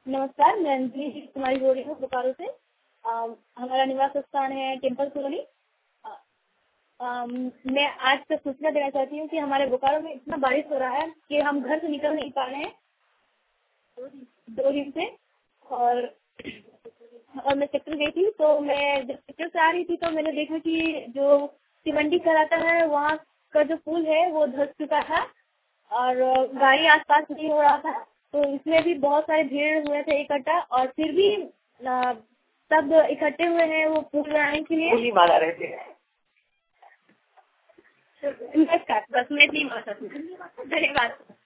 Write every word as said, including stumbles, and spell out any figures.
नमस्कार, मैं अंजलि कुमारी बोल रही हूँ बोकारो से। अ, हमारा निवास स्थान है टेम्पल कॉलोनी। अ, अम, मैं आज तक सूचना देना चाहती हूँ कि हमारे बोकारो में इतना बारिश हो रहा है कि हम घर से निकल नहीं पा रहे हैं दो दिन से। और और मैं सेक्टर गई थी, तो मैं जब सेक्टर से आ रही थी तो मैंने देखा कि जो सिमंडी कराता है वहाँ का जो पुल है वो धंस चुका था और गाड़ी आसपास नहीं हो रहा था। तो इसमें भी बहुत सारे भीड़ हुए थे इकट्ठा, और फिर भी अ, सब इकट्ठे हुए हैं वो पुल बनाने के लिए। पुल ही बना रहे थे। बस मैं इतनी बात। धन्यवाद।